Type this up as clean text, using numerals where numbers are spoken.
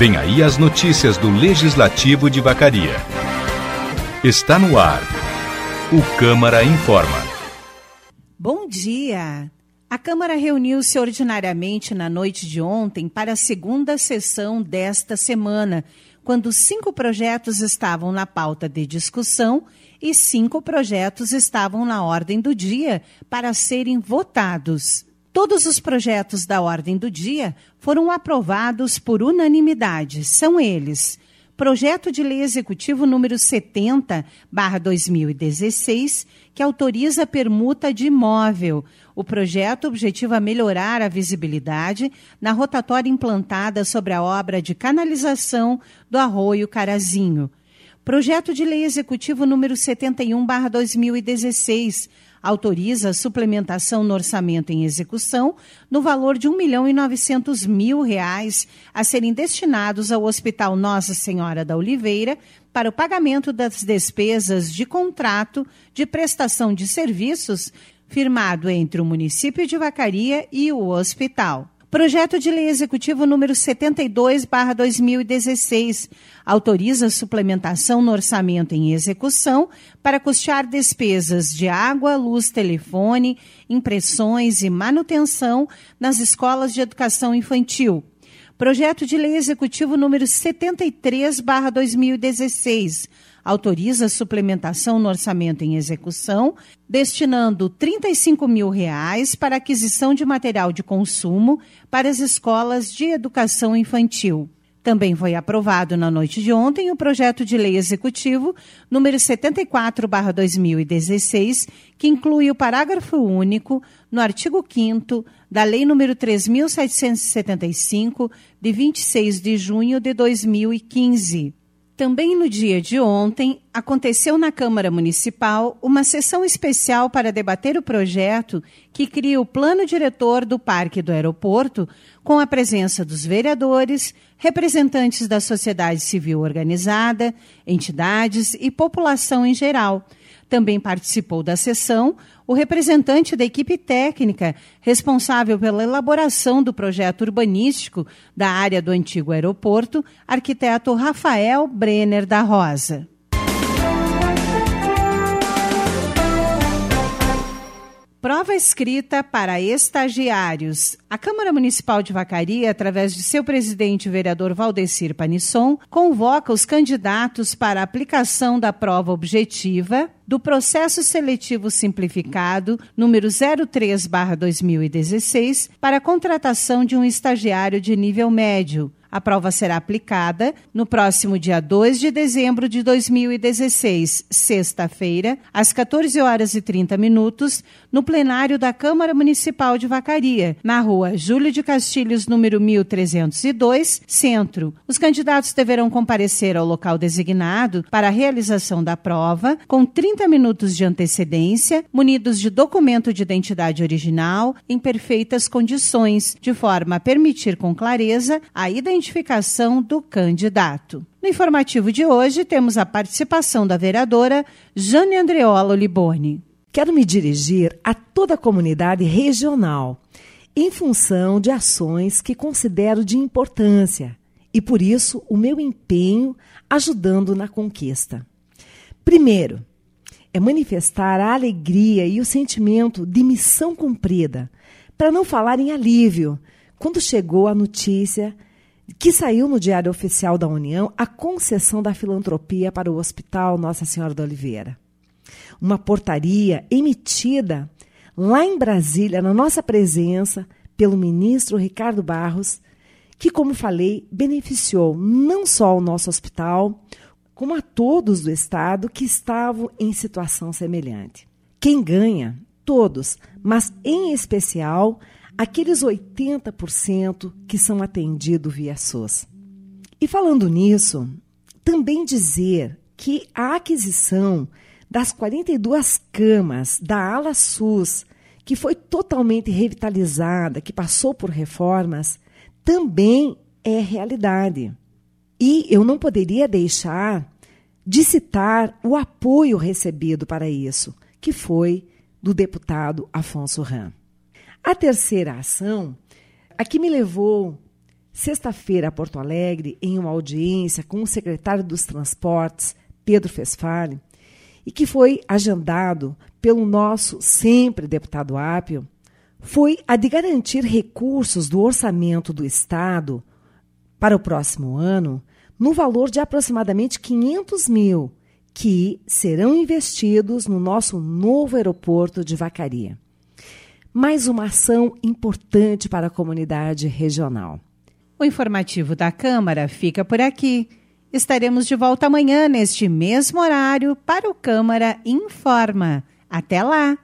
Vem aí as notícias do Legislativo de Vacaria. Está no ar. O Câmara Informa. Bom dia! A Câmara reuniu-se ordinariamente na noite de ontem para a segunda sessão desta semana, quando 5 projetos estavam na pauta de discussão e 5 projetos estavam na ordem do dia para serem votados. Todos os projetos da ordem do dia foram aprovados por unanimidade. São eles: Projeto de Lei Executivo número 70/2016, que autoriza a permuta de imóvel. O projeto objetiva melhorar a visibilidade na rotatória implantada sobre a obra de canalização do Arroio Carazinho. Projeto de Lei Executivo número 71/2016, autoriza a suplementação no orçamento em execução no valor de R$ 1.900.000 a serem destinados ao Hospital Nossa Senhora da Oliveira para o pagamento das despesas de contrato de prestação de serviços firmado entre o município de Vacaria e o hospital. Projeto de Lei Executivo número 72/2016 autoriza a suplementação no orçamento em execução para custear despesas de água, luz, telefone, impressões e manutenção nas escolas de educação infantil. Projeto de Lei Executivo número 73/2016 autoriza a suplementação no orçamento em execução, destinando R$ 35.000 para aquisição de material de consumo para as escolas de educação infantil. Também foi aprovado na noite de ontem o projeto de lei executivo número 74/2016, que inclui o parágrafo único no artigo 5º da Lei número 3.775, de 26 de junho de 2015. Também no dia de ontem, aconteceu na Câmara Municipal uma sessão especial para debater o projeto que cria o plano diretor do Parque do Aeroporto, com a presença dos vereadores, representantes da sociedade civil organizada, entidades e população em geral. Também participou da sessão o representante da equipe técnica responsável pela elaboração do projeto urbanístico da área do antigo aeroporto, arquiteto Rafael Brenner da Rosa. Prova escrita para estagiários. A Câmara Municipal de Vacaria, através de seu presidente, vereador Valdecir Panisson, convoca os candidatos para a aplicação da prova objetiva do Processo Seletivo Simplificado, número 03/2016, para a contratação de um estagiário de nível médio. A prova será aplicada no próximo dia 2 de dezembro de 2016, sexta-feira, às 14h30, no plenário da Câmara Municipal de Vacaria, na rua Júlio de Castilhos, número 1302, Centro. Os candidatos deverão comparecer ao local designado para a realização da prova, com 30 minutos de antecedência, munidos de documento de identidade original, em perfeitas condições, de forma a permitir com clareza a identificação do candidato. No informativo de hoje, temos a participação da vereadora Jane Andreola Liboni. Quero me dirigir a toda a comunidade regional, em função de ações que considero de importância e, por isso, o meu empenho ajudando na conquista. Primeiro, é manifestar a alegria e o sentimento de missão cumprida, para não falar em alívio, quando chegou a notícia que saiu no Diário Oficial da União a concessão da filantropia para o Hospital Nossa Senhora da Oliveira. Uma portaria emitida lá em Brasília, na nossa presença, pelo ministro Ricardo Barros, que, como falei, beneficiou não só o nosso hospital, como a todos do Estado que estavam em situação semelhante. Quem ganha? Todos, mas em especial aqueles 80% que são atendidos via SUS. E falando nisso, também dizer que a aquisição das 42 camas da ala SUS, que foi totalmente revitalizada, que passou por reformas, também é realidade. E eu não poderia deixar de citar o apoio recebido para isso, que foi do deputado Afonso Ram. A terceira ação, a que me levou sexta-feira a Porto Alegre, em uma audiência com o secretário dos Transportes, Pedro Fesfari, e que foi agendado pelo nosso sempre deputado Apio, foi a de garantir recursos do orçamento do Estado para o próximo ano no valor de aproximadamente 500 mil, que serão investidos no nosso novo aeroporto de Vacaria. Mais uma ação importante para a comunidade regional. O informativo da Câmara fica por aqui. Estaremos de volta amanhã, neste mesmo horário, para o Câmara Informa. Até lá!